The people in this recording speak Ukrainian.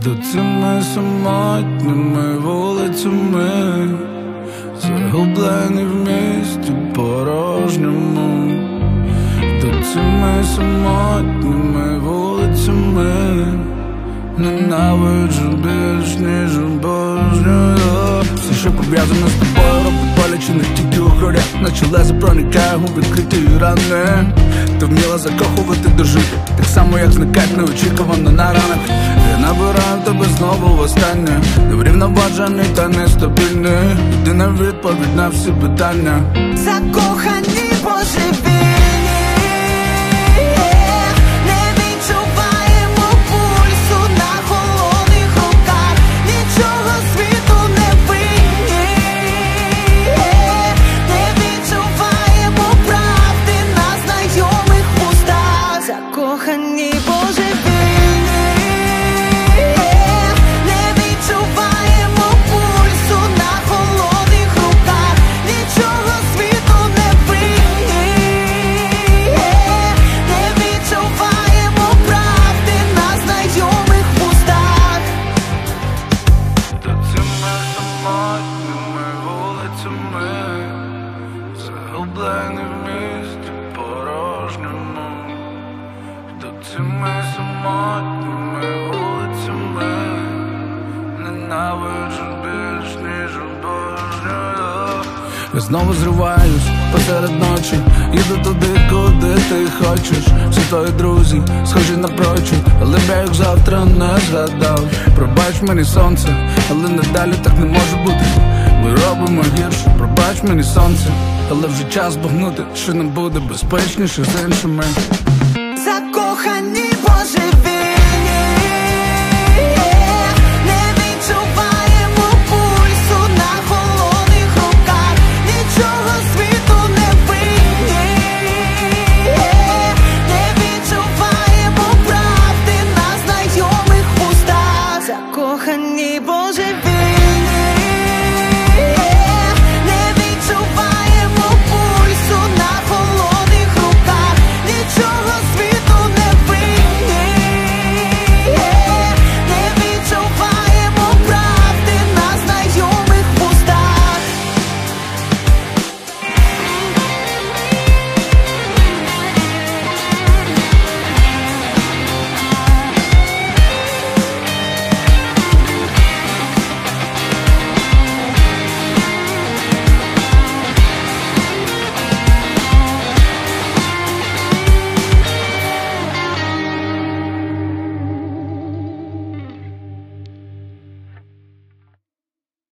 До цими самотніми вулицями, загублені в місті порожньому. До цими самотніми вулицями ненавиджу більш, ніж обожнюю. Все, що пов'язано з тобою, робить боляче не тільки у грудях. Наче лезо проникає у відкриті рани. Ти вміла закохувати до життя, так само як зникать неочікувано на ранах. Я набираю тебе знову востаннє, неврівноважений та нестабільний. Єдина відповідь на всі питання. Закохані божевільні, не відчуваємо пульсу на холодних руках. Нічого світу не винні, не відчуваємо правди на знайомих вустах. Закохані божевільні, не відчуваємо пульсу на холодних руках. Нічого світу не винні, не відчуваємо правди на знайомих вустах. До цими самотніми вулицями, загублені в місті порожньому. До цими самотніми вулицями ненавиджу більш, ніж обожнюю. Я знову зриваюсь посеред ночі, їду туди, куди ти хочеш. Всі твої друзі схожі на прочі, але я їх завтра не згадав. Пробач мені сонце, але надалі так не може бути. Ми робимо гірше, пробач мені сонце, але вже час збагнути, що нам буде безпечніше з іншими. Закохані